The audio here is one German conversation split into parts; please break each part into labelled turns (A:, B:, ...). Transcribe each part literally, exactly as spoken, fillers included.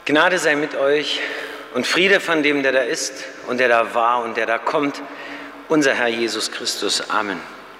A: Gnade sei mit euch und Friede von dem, der da ist und der da war und der da kommt, unser Herr Jesus Christus. Amen.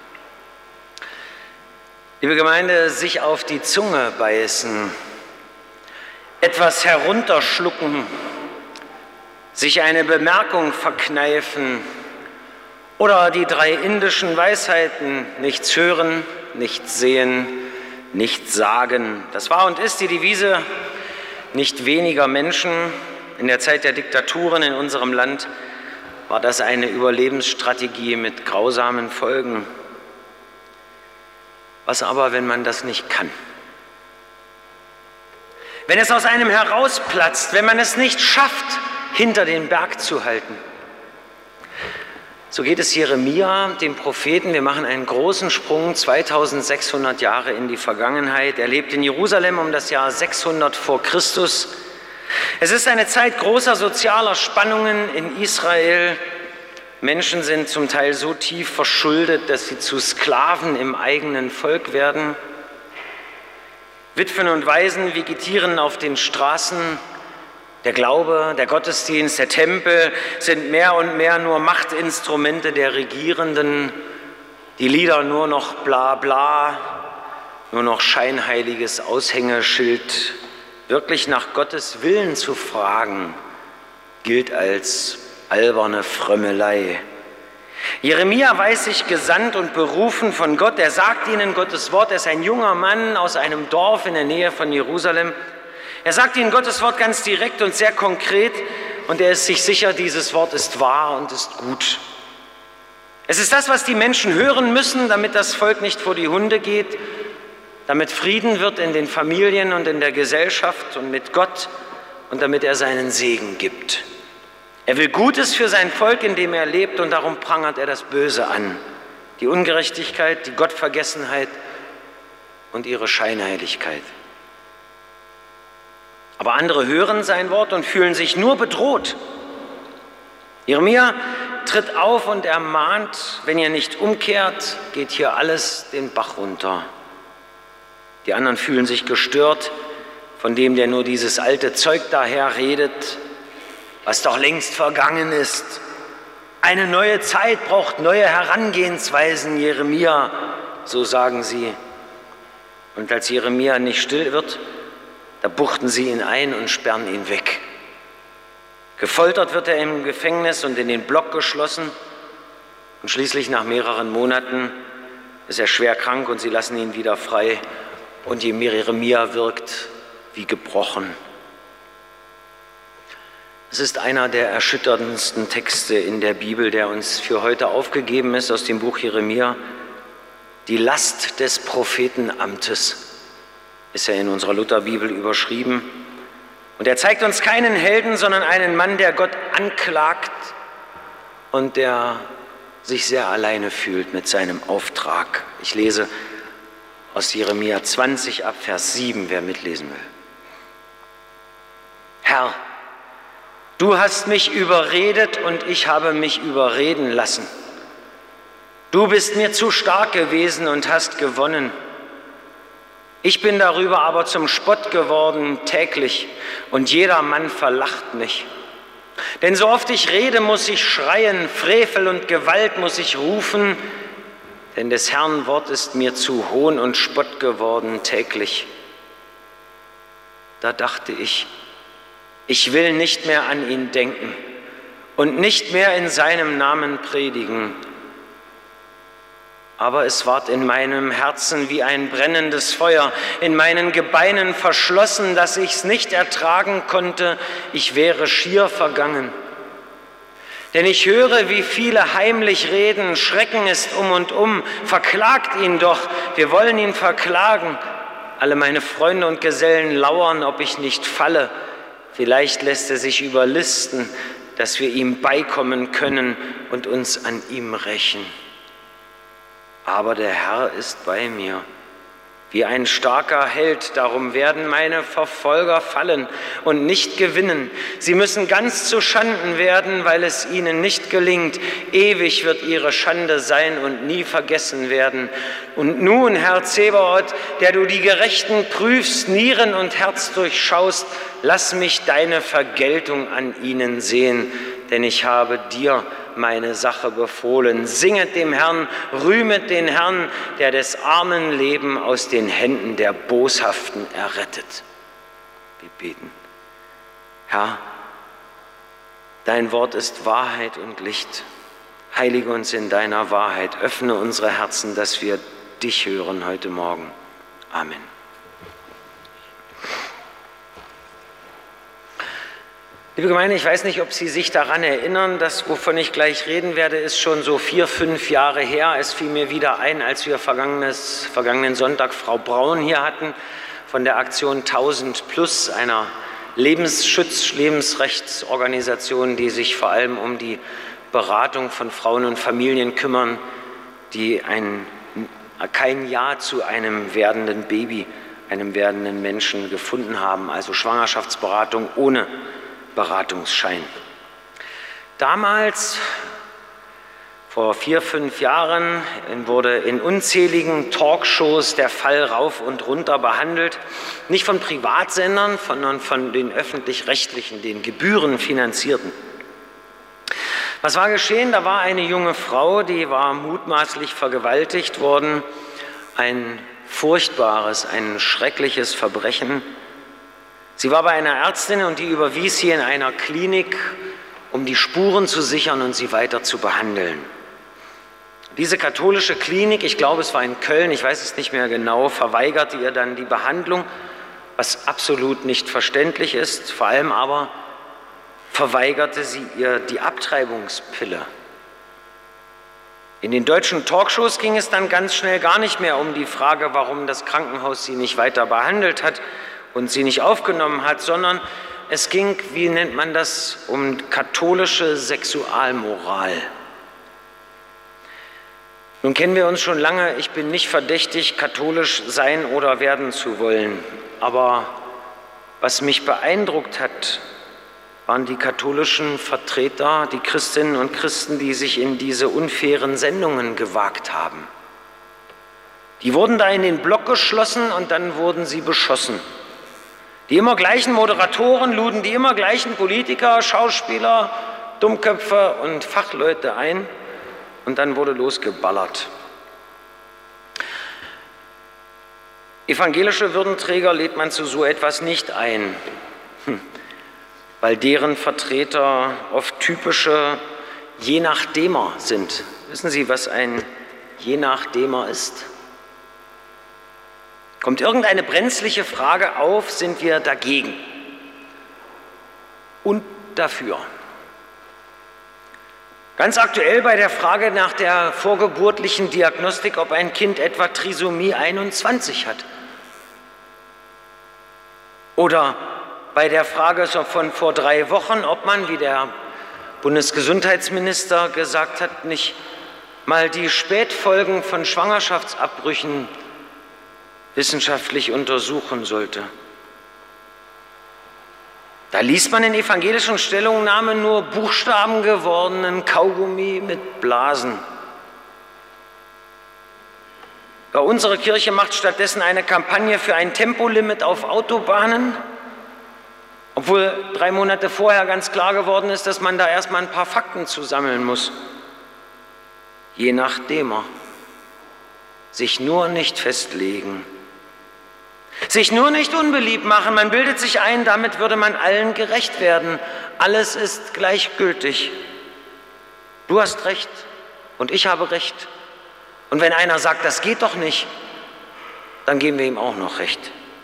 A: Liebe Gemeinde, sich auf die Zunge beißen, etwas herunterschlucken, sich eine Bemerkung verkneifen oder die drei indischen Weisheiten: nichts hören, nichts sehen, nichts sagen. Das war und ist die Devise nicht weniger Menschen. In der Zeit der Diktaturen in unserem Land war das eine Überlebensstrategie mit grausamen Folgen. Was aber, wenn man das nicht kann? Wenn es aus einem herausplatzt, wenn man es nicht schafft, hinter den Berg zu halten? So geht es Jeremia, dem Propheten. Wir machen einen großen Sprung, zweitausendsechshundert Jahre in die Vergangenheit. Er lebt in Jerusalem um das Jahr sechshundert vor Christus. Es ist eine Zeit großer sozialer Spannungen in Israel. Menschen sind zum Teil so tief verschuldet, dass sie zu Sklaven im eigenen Volk werden. Witwen und Waisen vegetieren auf den Straßen. Der Glaube, der Gottesdienst, der Tempel sind mehr und mehr nur Machtinstrumente der Regierenden. Die Lieder nur noch bla bla, nur noch scheinheiliges Aushängeschild. Wirklich nach Gottes Willen zu fragen, gilt als alberne Frömmelei. Jeremia weiß sich gesandt und berufen von Gott. Er sagt ihnen Gottes Wort. Er ist ein junger Mann aus einem Dorf in der Nähe von Jerusalem. Er sagt ihnen Gottes Wort ganz direkt und sehr konkret, und er ist sich sicher, dieses Wort ist wahr und ist gut. Es ist das, was die Menschen hören müssen, damit das Volk nicht vor die Hunde geht, damit Frieden wird in den Familien und in der Gesellschaft und mit Gott und damit er seinen Segen gibt. Er will Gutes für sein Volk, in dem er lebt, und darum prangert er das Böse an, die Ungerechtigkeit, die Gottvergessenheit und ihre Scheinheiligkeit. Aber andere hören sein Wort und fühlen sich nur bedroht. Jeremia tritt auf und ermahnt: Wenn ihr nicht umkehrt, geht hier alles den Bach runter. Die anderen fühlen sich gestört von dem, der nur dieses alte Zeug daher redet, was doch längst vergangen ist. Eine neue Zeit braucht neue Herangehensweisen, Jeremia, so sagen sie. Und als Jeremia nicht still wird, da buchten sie ihn ein und sperren ihn weg. Gefoltert wird er im Gefängnis und in den Block geschlossen. Und schließlich nach mehreren Monaten ist er schwer krank und sie lassen ihn wieder frei. Und Jeremia wirkt wie gebrochen. Es ist einer der erschütterndsten Texte in der Bibel, der uns für heute aufgegeben ist, aus dem Buch Jeremia. Die Last des Prophetenamtes ist ja in unserer Lutherbibel überschrieben. Und er zeigt uns keinen Helden, sondern einen Mann, der Gott anklagt und der sich sehr alleine fühlt mit seinem Auftrag. Ich lese aus Jeremia zwanzig ab Vers sieben, wer mitlesen will. Herr, du hast mich überredet und ich habe mich überreden lassen. Du bist mir zu stark gewesen und hast gewonnen. Ich bin darüber aber zum Spott geworden täglich und jeder Mann verlacht mich. Denn so oft ich rede, muss ich schreien, Frevel und Gewalt muss ich rufen, denn des Herrn Wort ist mir zu Hohn und Spott geworden täglich. Da dachte ich, ich will nicht mehr an ihn denken und nicht mehr in seinem Namen predigen. Aber es ward in meinem Herzen wie ein brennendes Feuer, in meinen Gebeinen verschlossen, dass ich's nicht ertragen konnte, ich wäre schier vergangen. Denn ich höre, wie viele heimlich reden, Schrecken ist um und um, verklagt ihn doch, wir wollen ihn verklagen. Alle meine Freunde und Gesellen lauern, ob ich nicht falle. Vielleicht lässt er sich überlisten, dass wir ihm beikommen können und uns an ihm rächen. Aber der Herr ist bei mir. wie ein starker Held. Darum werden meine Verfolger fallen und nicht gewinnen. Sie müssen ganz zu Schanden werden, weil es ihnen nicht gelingt. Ewig wird ihre Schande sein und nie vergessen werden. Und nun, Herr Zebaoth, der du die Gerechten prüfst, Nieren und Herz durchschaust, lass mich deine Vergeltung an ihnen sehen, denn ich habe dir meine Sache befohlen. Singet dem Herrn, rühmet den Herrn, der des armen Leben aus den Händen der Boshaften errettet. Wir beten. Herr, dein Wort ist Wahrheit und Licht. Heilige uns in deiner Wahrheit. Öffne unsere Herzen, dass wir dich hören heute Morgen. Amen. Liebe Gemeinde, ich weiß nicht, ob Sie sich daran erinnern, das, wovon ich gleich reden werde, ist schon so vier, fünf Jahre her. Es fiel mir wieder ein, als wir vergangenes, vergangenen Sonntag Frau Braun hier hatten von der Aktion tausend plus, einer Lebensschutz-, Lebensrechtsorganisation, die sich vor allem um die Beratung von Frauen und Familien kümmern, die ein, kein Ja zu einem werdenden Baby, einem werdenden Menschen gefunden haben, also Schwangerschaftsberatung ohne Beratungsschein. Damals, vor vier, fünf Jahren, wurde in unzähligen Talkshows der Fall rauf und runter behandelt. Nicht von Privatsendern, sondern von den öffentlich-rechtlichen, den gebührenfinanzierten. Was war geschehen? Da war eine junge Frau, die war mutmaßlich vergewaltigt worden. Ein furchtbares, ein schreckliches Verbrechen. Sie war bei einer Ärztin und die überwies sie in einer Klinik, um die Spuren zu sichern und sie weiter zu behandeln. Diese katholische Klinik, ich glaube es war in Köln, ich weiß es nicht mehr genau, verweigerte ihr dann die Behandlung, was absolut nicht verständlich ist. Vor allem aber verweigerte sie ihr die Abtreibungspille. In den deutschen Talkshows ging es dann ganz schnell gar nicht mehr um die Frage, warum das Krankenhaus sie nicht weiter behandelt hat und sie nicht aufgenommen hat, sondern es ging, wie nennt man das, um katholische Sexualmoral. Nun kennen wir uns schon lange, ich bin nicht verdächtig, katholisch sein oder werden zu wollen. Aber was mich beeindruckt hat, waren die katholischen Vertreter, die Christinnen und Christen, die sich in diese unfairen Sendungen gewagt haben. Die wurden da in den Block geschlossen und dann wurden sie beschossen. Die immer gleichen Moderatoren luden die immer gleichen Politiker, Schauspieler, Dummköpfe und Fachleute ein und dann wurde losgeballert. Evangelische Würdenträger lädt man zu so etwas nicht ein, hm. weil deren Vertreter oft typische Je-Nachdemer sind. Wissen Sie, was ein Je-Nachdemer ist? Kommt irgendeine brenzliche Frage auf, sind wir dagegen und dafür. Ganz aktuell bei der Frage nach der vorgeburtlichen Diagnostik, ob ein Kind etwa Trisomie einundzwanzig hat. Oder bei der Frage von vor drei Wochen, ob man, wie der Bundesgesundheitsminister gesagt hat, nicht mal die Spätfolgen von Schwangerschaftsabbrüchen wissenschaftlich untersuchen sollte. Da liest man in evangelischen Stellungnahmen nur Buchstaben gewordenen Kaugummi mit Blasen. Ja, unsere Kirche macht stattdessen eine Kampagne für ein Tempolimit auf Autobahnen, obwohl drei Monate vorher ganz klar geworden ist, dass man da erstmal ein paar Fakten zusammeln muss. Je nachdem, sich nur nicht festlegen. Sich nur nicht unbeliebt machen, man bildet sich ein, damit würde man allen gerecht werden. Alles ist gleichgültig. Du hast recht und ich habe recht. Und wenn einer sagt, das geht doch nicht, dann geben wir ihm auch noch recht.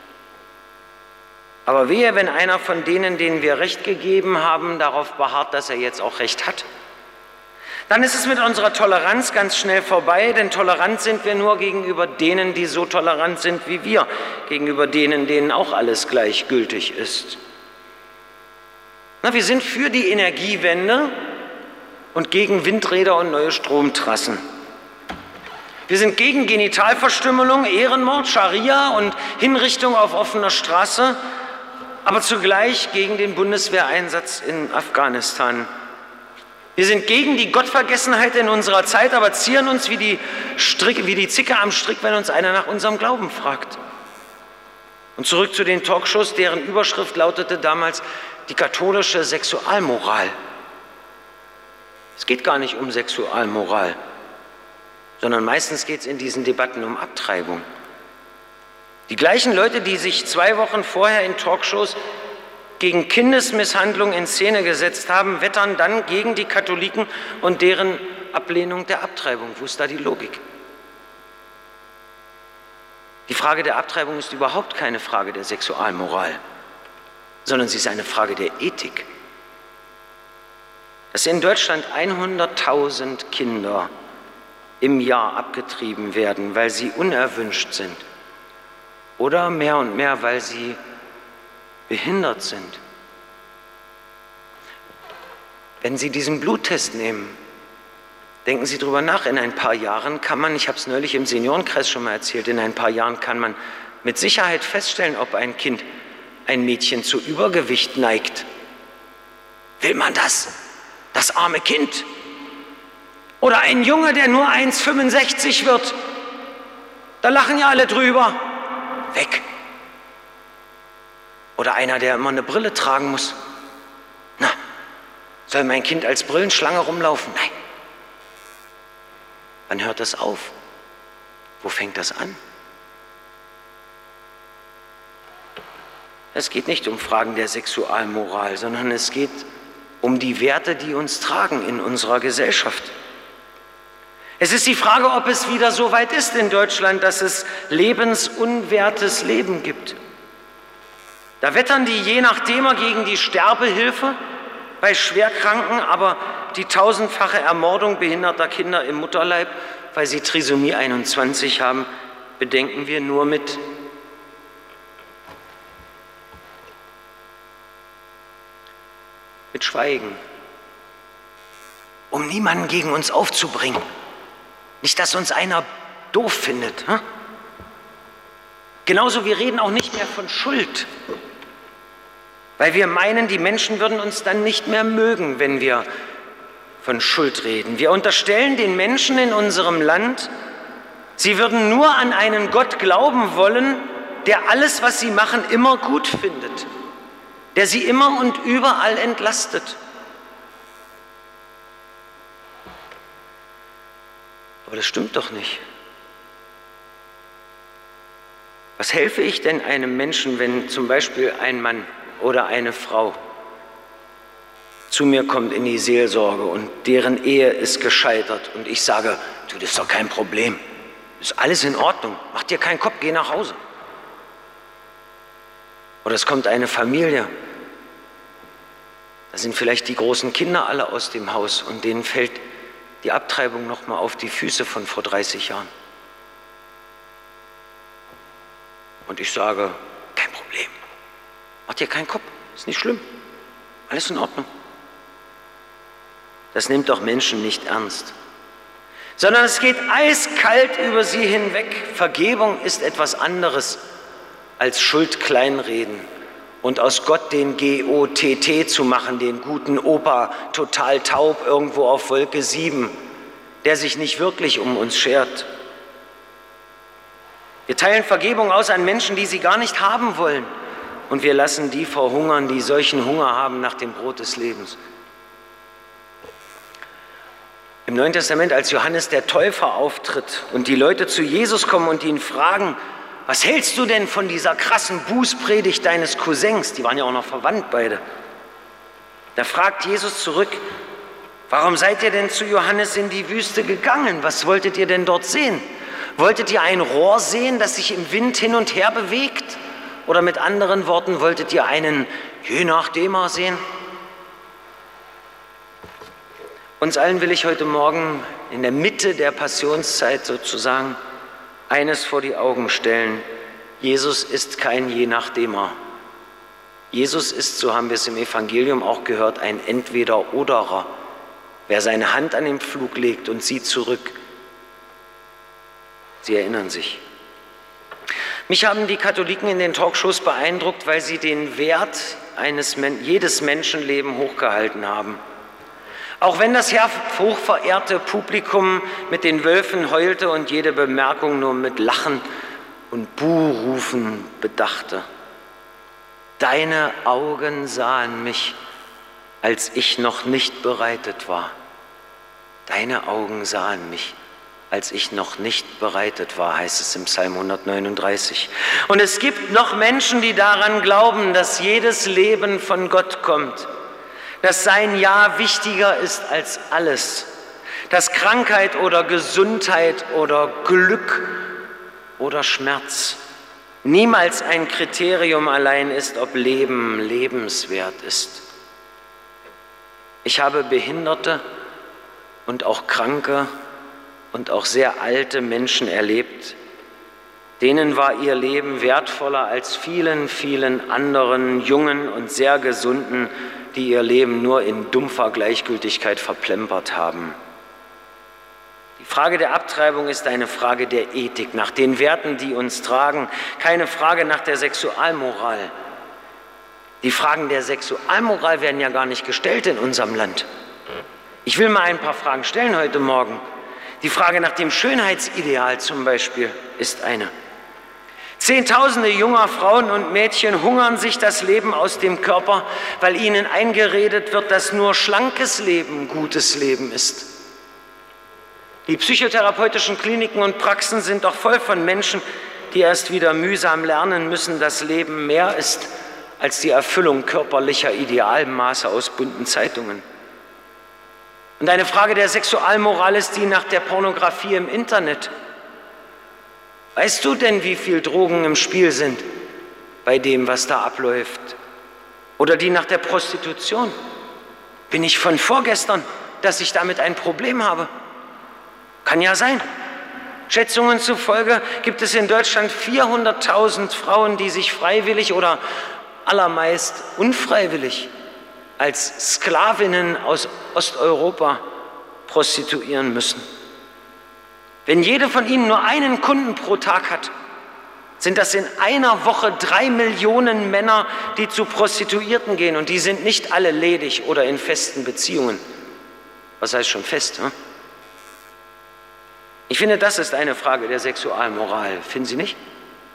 A: Aber wehe, wenn einer von denen, denen wir Recht gegeben haben, darauf beharrt, dass er jetzt auch Recht hat. Dann ist es mit unserer Toleranz ganz schnell vorbei, denn tolerant sind wir nur gegenüber denen, die so tolerant sind wie wir, gegenüber denen, denen auch alles gleichgültig ist. Na, wir sind für die Energiewende und gegen Windräder und neue Stromtrassen. Wir sind gegen Genitalverstümmelung, Ehrenmord, Scharia und Hinrichtung auf offener Straße, aber zugleich gegen den Bundeswehreinsatz in Afghanistan. Wir sind gegen die Gottvergessenheit in unserer Zeit, aber zieren uns wie die, Strick, wie die Zicke am Strick, wenn uns einer nach unserem Glauben fragt. Und zurück zu den Talkshows, deren Überschrift lautete damals die katholische Sexualmoral. Es geht gar nicht um Sexualmoral, sondern meistens geht es in diesen Debatten um Abtreibung. Die gleichen Leute, die sich zwei Wochen vorher in Talkshows gegen Kindesmisshandlung in Szene gesetzt haben, wettern dann gegen die Katholiken und deren Ablehnung der Abtreibung. Wo ist da die Logik? Die Frage der Abtreibung ist überhaupt keine Frage der Sexualmoral, sondern sie ist eine Frage der Ethik. Dass in Deutschland hunderttausend Kinder im Jahr abgetrieben werden, weil sie unerwünscht sind oder mehr und mehr, weil sie behindert sind. Wenn Sie diesen Bluttest nehmen, denken Sie darüber nach, in ein paar Jahren kann man, ich habe es neulich im Seniorenkreis schon mal erzählt, in ein paar Jahren kann man mit Sicherheit feststellen, ob ein Kind, ein Mädchen zu Übergewicht neigt. Will man das? Das arme Kind? Oder ein Junge, der nur eins Komma fünfundsechzig wird? Da lachen ja alle drüber. Weg. Oder einer, der immer eine Brille tragen muss. Na, soll mein Kind als Brillenschlange rumlaufen? Nein. Wann hört das auf? Wo fängt das an? Es geht nicht um Fragen der Sexualmoral, sondern es geht um die Werte, die uns tragen in unserer Gesellschaft. Es ist die Frage, ob es wieder so weit ist in Deutschland, dass es lebensunwertes Leben gibt. Da wettern die je nachdem gegen die Sterbehilfe bei Schwerkranken, aber die tausendfache Ermordung behinderter Kinder im Mutterleib, weil sie Trisomie einundzwanzig haben, bedenken wir nur mit. Mit Schweigen, um niemanden gegen uns aufzubringen. Nicht, dass uns einer doof findet. Hm? Genauso, wir reden auch nicht mehr von Schuld, weil wir meinen, die Menschen würden uns dann nicht mehr mögen, wenn wir von Schuld reden. Wir unterstellen den Menschen in unserem Land, sie würden nur an einen Gott glauben wollen, der alles, was sie machen, immer gut findet, der sie immer und überall entlastet. Aber das stimmt doch nicht. Was helfe ich denn einem Menschen, wenn zum Beispiel ein Mann oder eine Frau zu mir kommt in die Seelsorge und deren Ehe ist gescheitert und ich sage, du, das ist doch kein Problem, ist alles in Ordnung, mach dir keinen Kopf, geh nach Hause. Oder es kommt eine Familie, da sind vielleicht die großen Kinder alle aus dem Haus und denen fällt die Abtreibung noch mal auf die Füße von vor dreißig Jahren. Und ich sage, kein Problem, mach dir keinen Kopf, ist nicht schlimm, alles in Ordnung. Das nimmt doch Menschen nicht ernst, sondern es geht eiskalt über sie hinweg. Vergebung ist etwas anderes als Schuld kleinreden und aus Gott den G O T T zu machen, den guten Opa, total taub irgendwo auf Wolke sieben, der sich nicht wirklich um uns schert. Wir teilen Vergebung aus an Menschen, die sie gar nicht haben wollen, und wir lassen die verhungern, die solchen Hunger haben nach dem Brot des Lebens. Im Neuen Testament, als Johannes der Täufer auftritt und die Leute zu Jesus kommen und ihn fragen, was hältst du denn von dieser krassen Bußpredigt deines Cousins? Die waren ja auch noch verwandt beide. Da fragt Jesus zurück, warum seid ihr denn zu Johannes in die Wüste gegangen? Was wolltet ihr denn dort sehen? Wolltet ihr ein Rohr sehen, das sich im Wind hin und her bewegt? Oder mit anderen Worten, wolltet ihr einen je nachdem sehen? Uns allen will ich heute Morgen in der Mitte der Passionszeit sozusagen eines vor die Augen stellen. Jesus ist kein je nachdemer. Jesus ist, so haben wir es im Evangelium auch gehört, ein Entweder-Oderer. Wer seine Hand an den Pflug legt und sieht zurück, Sie erinnern sich. Mich haben die Katholiken in den Talkshows beeindruckt, weil sie den Wert eines, jedes Menschenleben hochgehalten haben. Auch wenn das hochverehrte Publikum mit den Wölfen heulte und jede Bemerkung nur mit Lachen und Buhrufen bedachte. Deine Augen sahen mich, als ich noch nicht bereitet war. Deine Augen sahen mich, als ich noch nicht bereitet war, heißt es im Psalm hundertneununddreißig. Und es gibt noch Menschen, die daran glauben, dass jedes Leben von Gott kommt, dass sein Ja wichtiger ist als alles, dass Krankheit oder Gesundheit oder Glück oder Schmerz niemals ein Kriterium allein ist, ob Leben lebenswert ist. Ich habe Behinderte und auch Kranke und auch sehr alte Menschen erlebt, denen war ihr Leben wertvoller als vielen, vielen anderen Jungen und sehr Gesunden, die ihr Leben nur in dumpfer Gleichgültigkeit verplempert haben. Die Frage der Abtreibung ist eine Frage der Ethik, nach den Werten, die uns tragen, keine Frage nach der Sexualmoral. Die Fragen der Sexualmoral werden ja gar nicht gestellt in unserem Land. Ich will mal ein paar Fragen stellen heute Morgen. Die Frage nach dem Schönheitsideal zum Beispiel ist eine. Zehntausende junger Frauen und Mädchen hungern sich das Leben aus dem Körper, weil ihnen eingeredet wird, dass nur schlankes Leben gutes Leben ist. Die psychotherapeutischen Kliniken und Praxen sind doch voll von Menschen, die erst wieder mühsam lernen müssen, dass Leben mehr ist als die Erfüllung körperlicher Idealmaße aus bunten Zeitungen. Und eine Frage der Sexualmoral ist die nach der Pornografie im Internet. Weißt du denn, wie viel Drogen im Spiel sind bei dem, was da abläuft? Oder die nach der Prostitution? Bin ich von vorgestern, dass ich damit ein Problem habe? Kann ja sein. Schätzungen zufolge gibt es in Deutschland vierhunderttausend Frauen, die sich freiwillig oder allermeist unfreiwillig als Sklavinnen aus Osteuropa prostituieren müssen. Wenn jede von ihnen nur einen Kunden pro Tag hat, sind das in einer Woche drei Millionen Männer, die zu Prostituierten gehen. Und die sind nicht alle ledig oder in festen Beziehungen. Was heißt schon fest? Hm? Ich finde, das ist eine Frage der Sexualmoral. Finden Sie nicht?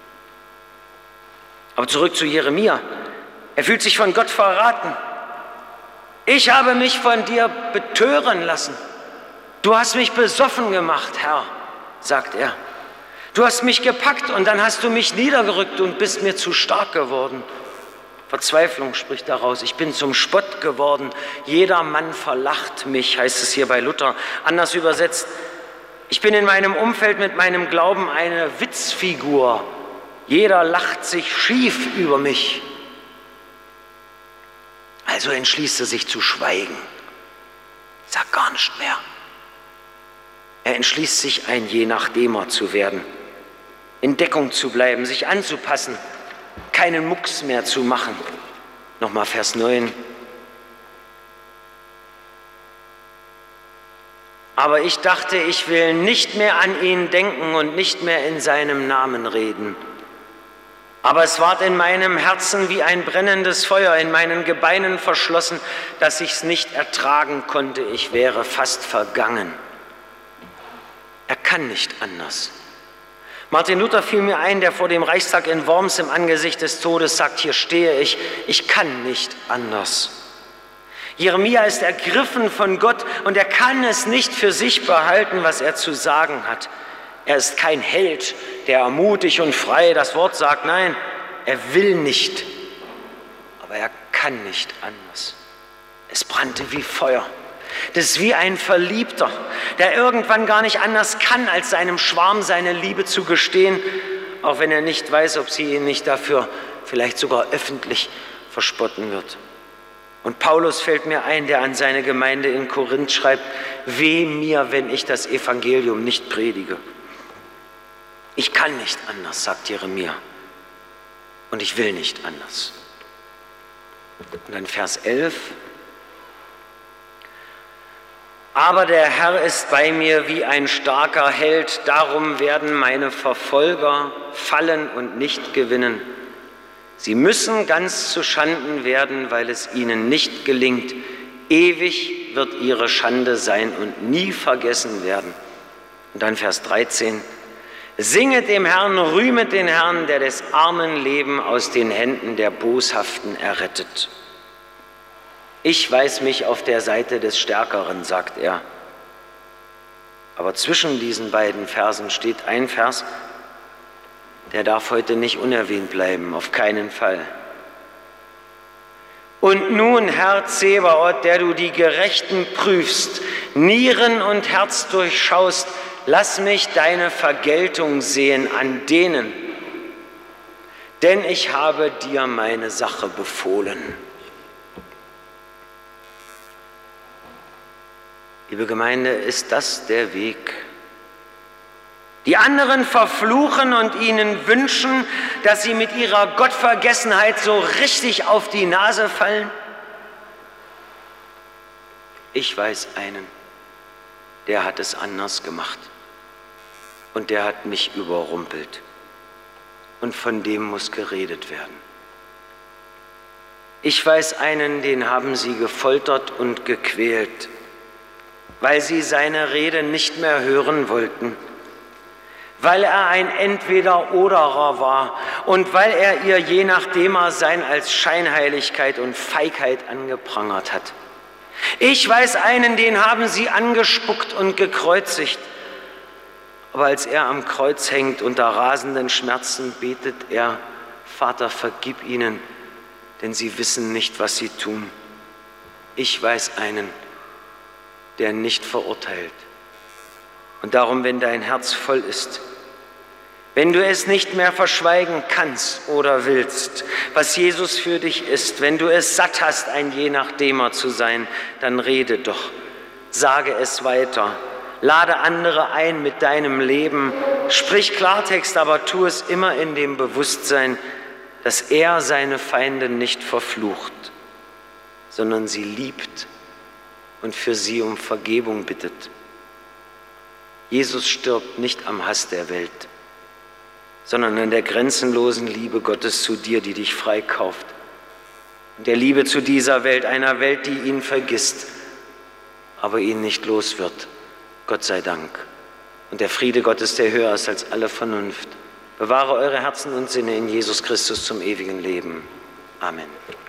A: Aber zurück zu Jeremia. Er fühlt sich von Gott verraten. Ich habe mich von dir betören lassen. Du hast mich besoffen gemacht, Herr, sagt er. Du hast mich gepackt und dann hast du mich niedergerückt und bist mir zu stark geworden. Verzweiflung spricht daraus. Ich bin zum Spott geworden. Jeder Mann verlacht mich, heißt es hier bei Luther. Anders übersetzt, ich bin in meinem Umfeld mit meinem Glauben eine Witzfigur. Jeder lacht sich schief über mich. Also entschließt er sich zu schweigen. Sagt gar nicht mehr. Er entschließt sich, ein Je-Nachdemer zu werden, in Deckung zu bleiben, sich anzupassen, keinen Mucks mehr zu machen. Nochmal Vers neun. Aber ich dachte, ich will nicht mehr an ihn denken und nicht mehr in seinem Namen reden. Aber es ward in meinem Herzen wie ein brennendes Feuer, in meinen Gebeinen verschlossen, dass ich es nicht ertragen konnte. Ich wäre fast vergangen. Er kann nicht anders. Martin Luther fiel mir ein, der vor dem Reichstag in Worms im Angesicht des Todes sagt, hier stehe ich, ich kann nicht anders. Jeremia ist ergriffen von Gott und er kann es nicht für sich behalten, was er zu sagen hat. Er ist kein Held, der mutig und frei das Wort sagt. Nein, er will nicht, aber er kann nicht anders. Es brannte wie Feuer. Das ist wie ein Verliebter, der irgendwann gar nicht anders kann, als seinem Schwarm seine Liebe zu gestehen, auch wenn er nicht weiß, ob sie ihn nicht dafür vielleicht sogar öffentlich verspotten wird. Und Paulus fällt mir ein, der an seine Gemeinde in Korinth schreibt, weh mir, wenn ich das Evangelium nicht predige. Ich kann nicht anders, sagt Jeremia, und ich will nicht anders. Und dann Vers elf. Aber der Herr ist bei mir wie ein starker Held, darum werden meine Verfolger fallen und nicht gewinnen. Sie müssen ganz zu Schanden werden, weil es ihnen nicht gelingt. Ewig wird ihre Schande sein und nie vergessen werden. Und dann Vers dreizehn. Singet dem Herrn, rühmet den Herrn, der des armen Leben aus den Händen der Boshaften errettet. Ich weiß mich auf der Seite des Stärkeren, sagt er. Aber zwischen diesen beiden Versen steht ein Vers, der darf heute nicht unerwähnt bleiben, auf keinen Fall. Und nun, Herr Zebaoth, der du die Gerechten prüfst, Nieren und Herz durchschaust, lass mich deine Vergeltung sehen an denen, denn ich habe dir meine Sache befohlen. Liebe Gemeinde, ist das der Weg? Die anderen verfluchen und ihnen wünschen, dass sie mit ihrer Gottvergessenheit so richtig auf die Nase fallen? Ich weiß einen, der hat es anders gemacht und der hat mich überrumpelt und von dem muss geredet werden. Ich weiß einen, den haben sie gefoltert und gequält, weil sie seine Rede nicht mehr hören wollten, weil er ein Entweder-Oderer war und weil er ihr je nachdem er sein als Scheinheiligkeit und Feigheit angeprangert hat. Ich weiß einen, den haben sie angespuckt und gekreuzigt, aber als er am Kreuz hängt unter rasenden Schmerzen, betet er, Vater, vergib ihnen, denn sie wissen nicht, was sie tun. Ich weiß einen, der nicht verurteilt. Und darum, wenn dein Herz voll ist, wenn du es nicht mehr verschweigen kannst oder willst, was Jesus für dich ist, wenn du es satt hast, ein Je nachdemer zu sein, dann rede doch, sage es weiter, lade andere ein mit deinem Leben, sprich Klartext, aber tu es immer in dem Bewusstsein, dass er seine Feinde nicht verflucht, sondern sie liebt und für sie um Vergebung bittet. Jesus stirbt nicht am Hass der Welt, sondern an der grenzenlosen Liebe Gottes zu dir, die dich freikauft. Und der Liebe zu dieser Welt, einer Welt, die ihn vergisst, aber ihn nicht los wird. Gott sei Dank. Und der Friede Gottes, der höher ist als alle Vernunft, bewahre eure Herzen und Sinne in Jesus Christus zum ewigen Leben. Amen.